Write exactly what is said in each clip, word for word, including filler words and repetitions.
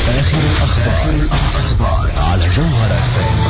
آخر الأخبار على جوهر اف ام.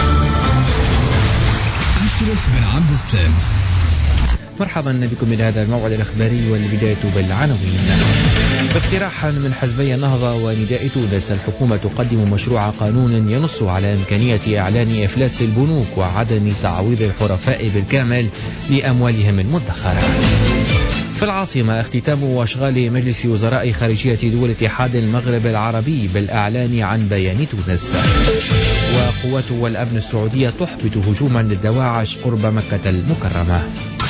أشرف بن عبد السلام. مرحبا بكم إلى هذا الموعد الإخباري، والبداية بالعناوين. باقتراحا من حزبي النهضة ونداء تونس، الحكومة تقدم مشروع قانون ينص على إمكانية إعلان إفلاس البنوك وعدم تعويض الحرفاء بالكامل لأموالهم المدخرة. في العاصمة اختتام أشغال مجلس وزراء خارجية دول اتحاد المغرب العربي بالإعلان عن بيان تونس. وقوات والأمن السعودية تحبط هجوما للدواعش قرب مكة المكرمة.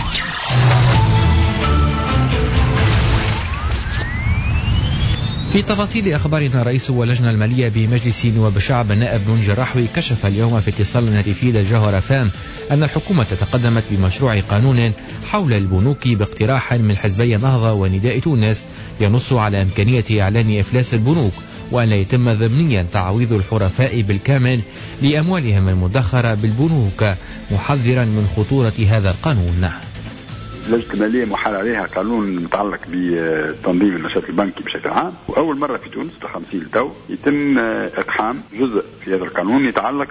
في تفاصيل أخبارنا، رئيس اللجنة المالية بمجلس نواب الشعب النائب منجر رحوي كشف اليوم في اتصال هاتفي للجوهر فام أن الحكومة تقدمت بمشروع قانون حول البنوك باقتراح من حزبي النهضة ونداء تونس ينص على إمكانية إعلان إفلاس البنوك، وأن لا يتم ضمنيا تعويض الحرفاء بالكامل لأموالهم المدخرة بالبنوك، محذرا من خطورة هذا القانون. اللجنة المالية محال عليها قانون متعلق بتنظيم النشاط البنكي بشكل عام، وأول مرة في تونس تخمسين تو يتم إقحام جزء في هذا القانون يتعلق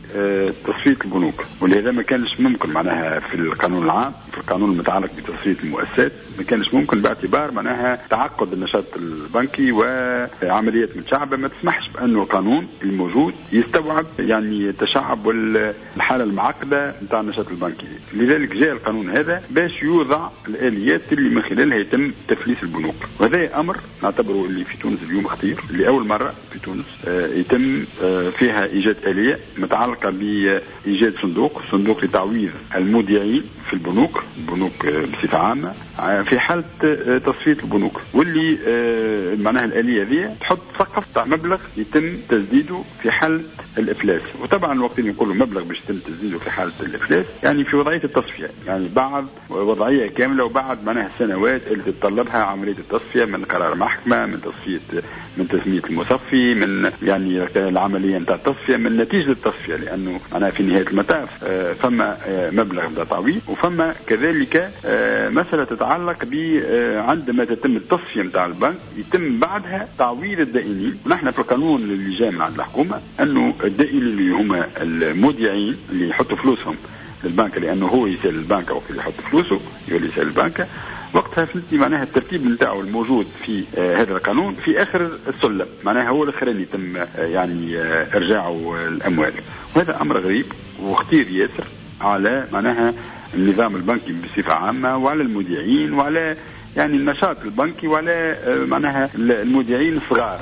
بتصفية البنوك، ولهذا ما كانش ممكن معناها في القانون العام، في القانون المتعلق بتصفية المؤسسات ما كانش ممكن باعتبار معناها تعقد النشاط البنكي وعمليات متشعبة ما تسمحش بأنه القانون الموجود يستوعب يعني التشعب والحالة المعقدة نتاع النشاط البنكي. لذلك جاء القانون هذا باش يوضع الآليات اللي من خلالها يتم تفليس البنوك، وهذا أمر نعتبره اللي في تونس اليوم خطير، اللي أول مرة في تونس آه يتم آه فيها إيجاد آلية متعلقة بإيجاد صندوق صندوق لتعويض المودعين في البنوك البنوك آه بصفة عامة آه في حالة آه تصفية البنوك، واللي آه معناها الآلية ذي تحط سقف تاع مبلغ يتم تسديده في حالة الإفلاس. وطبعا الوقت اللي يقولوا مبلغ باش يتم تسديده في حالة الإفلاس يعني في وضعية التصفية، يعني بعد وضعية كاملة وبعد معناها السنوات اللي تتطلبها عملية التصفية من قرار محكمة، من تصفية من تسمية المصفي، من يعني العملية نتاع التصفية، من نتيجة التصفية، لأنه معناها في نهاية المطاف فما مبلغ نتاع تعويض، وفما كذلك مسألة تتعلق بعندما تتم التصفية نتاع البنك يتم بعدها تعويض الدائنين. ونحن في القانون اللي جاء من عند الحكومة أنه الدائنين اللي هما المودعين اللي يحطوا فلوسهم للبنك، لأنه هو يسال البنك أو اللي يحط فلوسه يولي يسال البنك، وقتها فهمتني معناها الترتيب نتاعو الموجود في آه هذا القانون في آخر السلم، معناها هو الأخراني يتم آه يعني آه إرجاعه الأموال، وهذا أمر غريب وخطير ياسر على معناها النظام البنكي بصفة عامة، وعلى المودعين، وعلى يعني النشاط البنكي، وعلى آه معناها المودعين الصغار.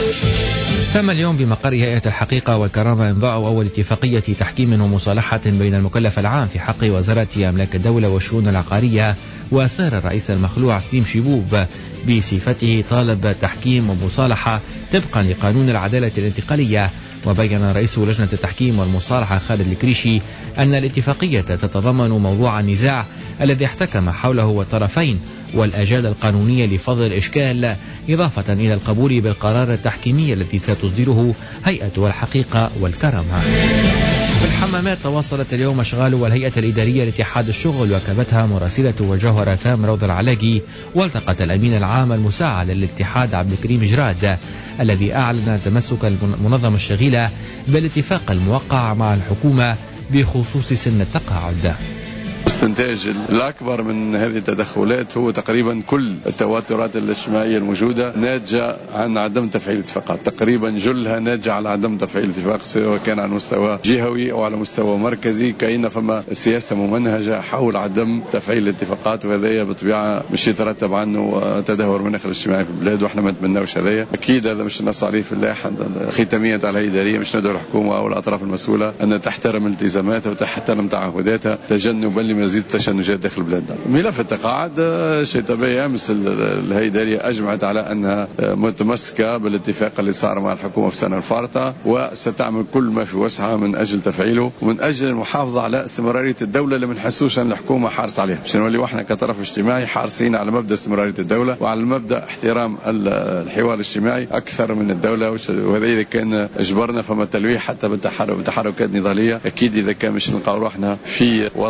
تم اليوم بمقر هيئة الحقيقة والكرامة إمضاء أول اتفاقية تحكيم ومصالحة بين المكلف العام في حق وزارة أملاك الدولة والشؤون العقارية وسار الرئيس المخلوع سليم شيبوب بصفته طالب تحكيم ومصالحة طبقا لقانون العدالة الانتقالية. وبين رئيس لجنة التحكيم والمصالحة خالد الكريشي أن الاتفاقية تتضمن موضوع النزاع الذي احتكم حوله الطرفين والأجال القانونية لفضل الإشكال، إضافة إلى القبول بالقرار التحكيمي الذي ستصدره هيئة الحقيقة والكرامة. في الحمامات تواصلت اليوم أشغال والهيئة الإدارية لاتحاد الشغل، وكبتها مراسلة والجوهر فام روض العلاقي، والتقت الأمين العام المساعد للاتحاد عبد الكريم جراد الذي أعلن تمسك المنظمة الشغيلة بالاتفاق الموقع مع الحكومة بخصوص سن التقاعد. الاستنتاج الأكبر من هذه التدخلات هو تقريبا كل التوترات الاجتماعية الموجودة ناتجة عن عدم تفعيل الاتفاقات، تقريبا جلها ناتجة على عدم تفعيل الاتفاق سواء كان على مستوى جهوي أو على مستوى مركزي، كأن فما سياسة ممنهجة حول عدم تفعيل الاتفاقات، وهذا بطبيعة مش يترتب عنه تدهور مناخ الاجتماعي في البلاد، واحنا ما نتمناوش هذايا. أكيد هذا مش نص عليه في اللائحة الختامية على الإدارية، مش ندعو الحكومة أو الأطراف المسؤولة أن تحترم التزاماتها وتحترم تعهداتها تجنبا لمزيد تشنجات داخل البلاد. ملف التقاعد شيء طبيعي، أمس الهيئة الإدارية أجمعت على أنها متمسكة بالاتفاق اللي صار مع الحكومة في السنة الفارطة، وستعمل كل ما في وسعها من أجل تفعيله ومن أجل المحافظة على استمرارية الدولة اللي منحسوش أن الحكومة حارس عليها، عشان نولي واحنا كطرف اجتماعي حارسين على مبدأ استمرارية الدولة وعلى المبدأ احترام الحوار الاجتماعي أكثر من الدولة. وهذا إذا كان اجبرنا فما تلويح حتى بالتحرك بالتحركات النضالية، أكيد إذا كان مش نلقاو روحنا في وضعية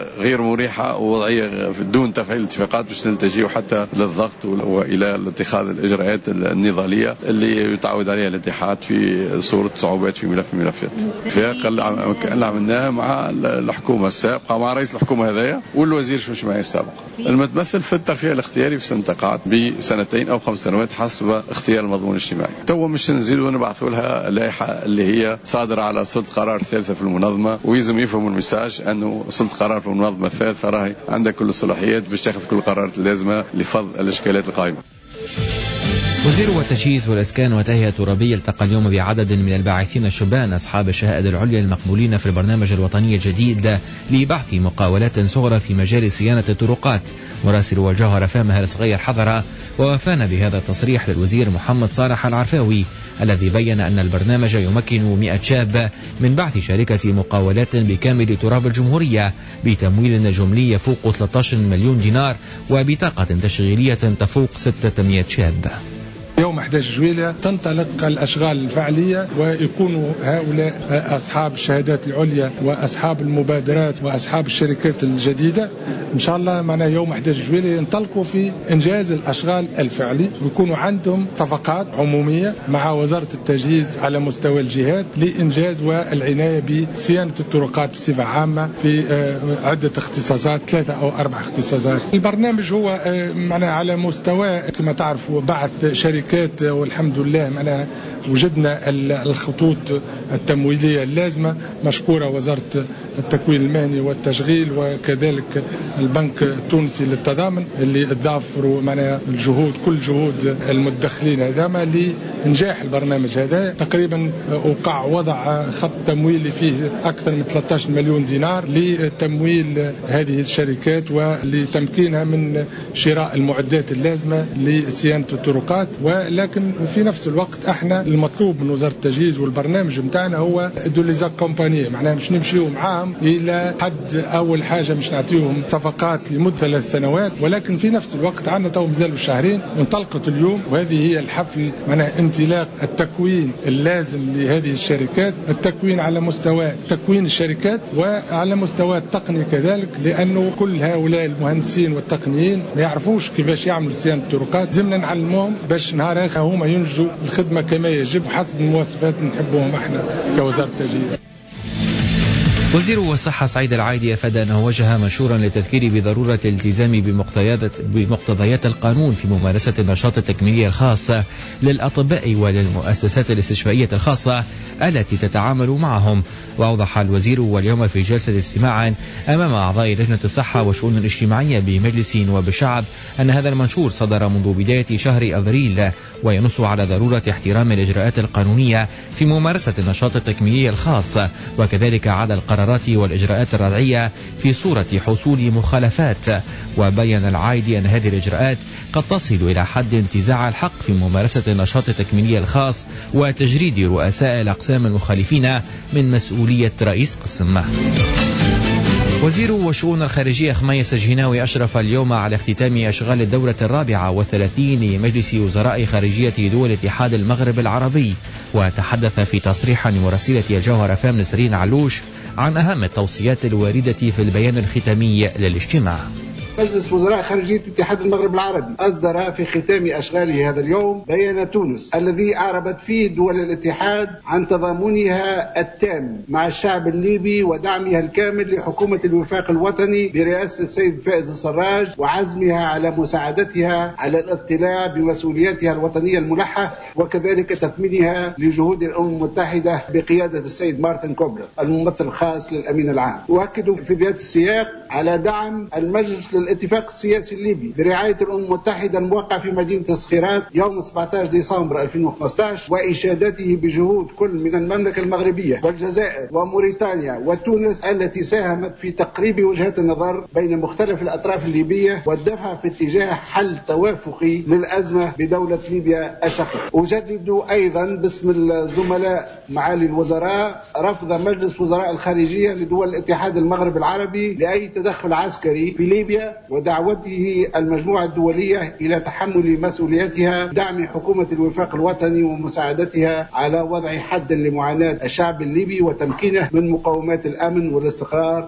غير مريحة ووضعية دون تفعيل اتفاقات باش نلتجئ حتى للضغط وإلى اتخاذ الإجراءات النضالية اللي يتعود عليها الاتحاد في صورة صعوبات في ملف ملفات. الاتفاق اللي عملناه مع الحكومة السابقة مع رئيس الحكومة هذايا والوزير الشمعي السابق المتمثل في الترفيه الاختياري في سنتقات بسنتين أو خمس سنوات حسب اختيار المضمون الاجتماعي. تو مش نزيدوا ونبعثوا لها لائحة اللي هي صادرة على سلطة قرار الثالثة في المنظمة، ويلزم يفهموا المساج أنه سلطة قرار في المنظمة الثالثة راهي عندها كل الصلاحيات باش تاخذ كل القرارات اللازمة لفض الإشكالات القائمة. وزير التجهيز والإسكان والتهيئة الترابية التقى اليوم بعدد من الباحثين الشبان أصحاب الشهادة العليا المقبولين في البرنامج الوطني الجديد لبحث مقاولات صغرى في مجال صيانة الطرقات. مراسل والجوهرة فام هل صغير حضر ووافانا بهذا التصريح للوزير محمد صالح العرفاوي الذي بين أن البرنامج يمكن مئة شاب من بعث شركة مقاولات بكامل تراب الجمهورية بتمويل جملي يفوق ثلاثة عشر مليون دينار وبطاقة تشغيلية تفوق ستمئة شاب. يوم أحد عشر جويلية تنطلق الأشغال الفعلية ويكونوا هؤلاء أصحاب الشهادات العليا وأصحاب المبادرات وأصحاب الشركات الجديدة إن شاء الله معنا يوم أحد عشر جويلية ينطلقوا في إنجاز الأشغال الفعلي ويكونوا عندهم اتفاقات عمومية مع وزارة التجهيز على مستوى الجهات لإنجاز والعناية بصيانة الطرقات بصفة عامة في عدة اختصاصات ثلاثة أو أربع اختصاصات. البرنامج هو معنا على مستوى كما تعرفوا بعث شركات والحمد لله معنا وجدنا الخطوط التمويلية اللازمة مشكورة وزارة التكوين المهني والتشغيل وكذلك البنك التونسي للتضامن اللي ضافروا معنا الجهود كل جهود المتدخلين هذا لإنجاح البرنامج هذا. تقريبا وقع وضع خط تمويلي فيه أكثر من ثلاثة عشر مليون دينار لتمويل هذه الشركات ولتمكينها من شراء المعدات اللازمة لصيانة الطرقات. ولكن في نفس الوقت احنا المطلوب من وزارة التجهيز والبرنامج متاعنا هو دوليزاك كومبانية معناها مش نمشيو معاهم إلى حد أول حاجة مش نعطيهم صفقات لمدة ثلاث سنوات، ولكن في نفس الوقت عندنا تو مازالوا شهرين وانطلقت اليوم وهذه هي الحفل معناها انطلاق التكوين اللازم لهذه الشركات، التكوين على مستوى تكوين الشركات وعلى مستوى التقني كذلك، لأنه كل هؤلاء المهندسين والتقنيين ما يعرفوش كيفاش يعملوا صيانة الطرقات، زمنا نعلموهم باش نهار آخر هما ينجزوا الخدمة كما يجب حسب المواصفات نحبوهم احنا كوزارة التجهيز. وزير الصحة سعيد العايدي أفاد أنه وجه منشورا للتذكير بضرورة الالتزام بمقتضيات القانون في ممارسة النشاط التكميلي الخاص للأطباء وللمؤسسات الاستشفائية الخاصة التي تتعامل معهم. وأوضح الوزير واليوم في جلسة استماع أمام أعضاء لجنة الصحة والشؤون الاجتماعية بمجلس نواب الشعب أن هذا المنشور صدر منذ بداية شهر أبريل وينص على ضرورة احترام الإجراءات القانونية في ممارسة النشاط التكميلي الخاص وكذلك على القرارات والإجراءات الردعية في صورة حصول مخالفات. وبين العايدي أن هذه الإجراءات قد تصل إلى حد انتزاع الحق في ممارسة النشاط التكميلي الخاص وتجريد رؤساء الأقسام المخالفين من مسؤولية رئيس قسم. وزير والشؤون الخارجية خميس الجهناوي أشرف اليوم على اختتام أشغال الدورة الرابعة والثلاثين لمجلس وزراء خارجية دول اتحاد المغرب العربي، وتحدث في تصريح لمراسلة الجوهرة فام نسرين علوش عن أهم التوصيات الواردة في البيان الختامي للاجتماع. مجلس وزراء خارجية اتحاد المغرب العربي أصدر في ختام أشغاله هذا اليوم بيان تونس الذي أعربت فيه دول الاتحاد عن تضامنها التام مع الشعب الليبي ودعمها الكامل لحكومة الوفاق الوطني برئاسة السيد فائز السراج وعزمها على مساعدتها على الاطلاع بمسؤولياتها الوطنية الملحة وكذلك تثمينها لجهود الأمم المتحدة بقيادة السيد مارتن كوبلر الممثل الخاص للأمين العام. أؤكد في ذات السياق على دعم المجلس الاتفاق السياسي الليبي برعاية الأمم المتحدة الموقع في مدينة الصخيرات يوم سبعة عشر ديسمبر ألفين وخمسة عشر وإشادته بجهود كل من المملكة المغربية والجزائر وموريتانيا وتونس التي ساهمت في تقريب وجهات النظر بين مختلف الأطراف الليبية والدفع في اتجاه حل توافقي للأزمة بدولة ليبيا الشقيقة. أجدد أيضا باسم الزملاء معالي الوزراء رفض مجلس وزراء الخارجية لدول الاتحاد المغرب العربي لأي تدخل عسكري في ليبيا ودعوته المجموعة الدولية إلى تحمل مسؤوليتها دعم حكومة الوفاق الوطني ومساعدتها على وضع حد لمعاناة الشعب الليبي وتمكينه من مقومات الأمن والاستقرار الذي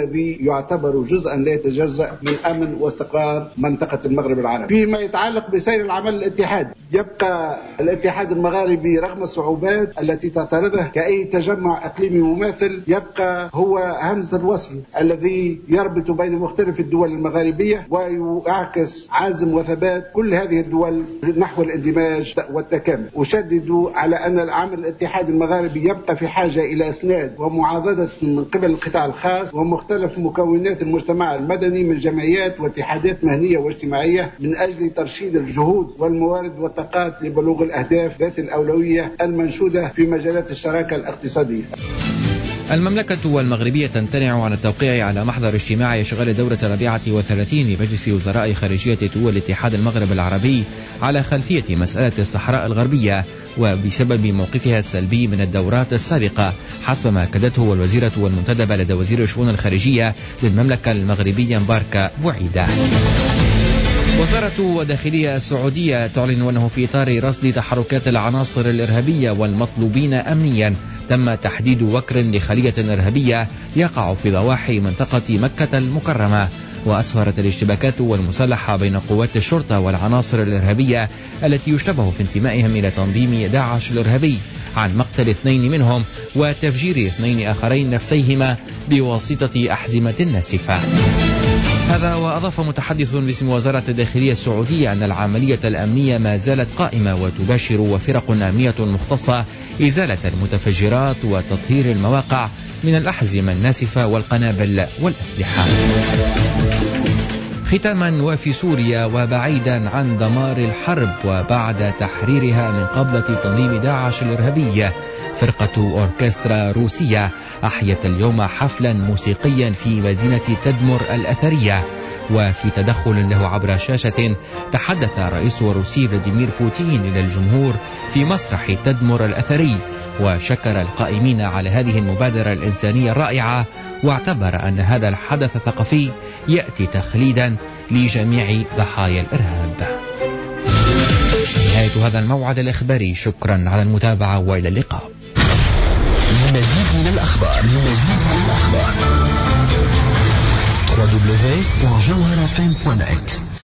الذي يعتبر جزءا لا يتجزأ من أمن واستقرار منطقة المغرب العربي. فيما يتعلق بسير العمل الاتحادي، يبقى الاتحاد المغاربي رغم الصعوبات التي تعترضه كأي تجمع إقليمي مماثل يبقى هو همزة الوصل الذي يربط بين مختلف الدول المغاربية ويعكس عزم وثبات كل هذه الدول نحو الاندماج والتكامل. أشدد على أن العمل الاتحادي المغاربي يبقى في حاجة إلى إسناد ومعاضدة من قبل القطاع الخاص ومختلف مكونات المجتمع المدني من جمعيات واتحادات مهنية واجتماعية من أجل ترشيد الجهود والموارد والطاقات لبلوغ الأهداف ذات الأولوية المنشودة في مجالات الشراكة الاقتصادية. المملكة والمغربية تمتنع عن التوقيع على محضر اجتماع إشغال الدورة الرابعة والثلاثين لمجلس وزراء خارجية دول اتحاد المغرب العربي على خلفية مسألة الصحراء الغربية وبسبب موقفها السلبي من الدورات السابقة حسب ما أكدته الوزيرة والمنتدبة لدى وزير الشؤون الخارجية للمملكة المغربية مباركة بوعيدة. وزارة الداخلية السعودية تعلن أنه في إطار رصد تحركات العناصر الإرهابية والمطلوبين أمنيا تم تحديد وكر لخلية إرهابية يقع في ضواحي منطقة مكة المكرمة. وأسفرت الاشتباكات والمسلحة بين قوات الشرطة والعناصر الإرهابية التي يشتبه في انتمائهم إلى تنظيم داعش الإرهابي عن مقتل اثنين منهم وتفجير اثنين آخرين نفسيهما بواسطة أحزمة ناسفة. هذا وأضاف متحدث باسم وزارة الداخلية السعودية أن العملية الأمنية ما زالت قائمة وتباشر وفرق أمنية مختصة إزالة المتفجرات وتطهير المواقع من الأحزمة الناسفة والقنابل والأسلحة. ختاما وفي سوريا وبعيدا عن دمار الحرب وبعد تحريرها من قبضة تنظيم داعش الإرهابي، فرقة أوركسترا روسية أحيت اليوم حفلا موسيقيا في مدينة تدمر الأثرية. وفي تدخل له عبر شاشة تحدث الرئيس الروسي فلاديمير بوتين إلى الجمهور في مسرح تدمر الأثري وشكر القائمين على هذه المبادرة الإنسانية الرائعة واعتبر أن هذا الحدث الثقافي يأتي تخليدا لجميع ضحايا الإرهاب. نهاية هذا الموعد الإخباري، شكرا على المتابعة وإلى اللقاء. لمزيد من الأخبار لمزيد من الأخبار دبليو دبليو دبليو دوت جوهرة إف إم دوت نت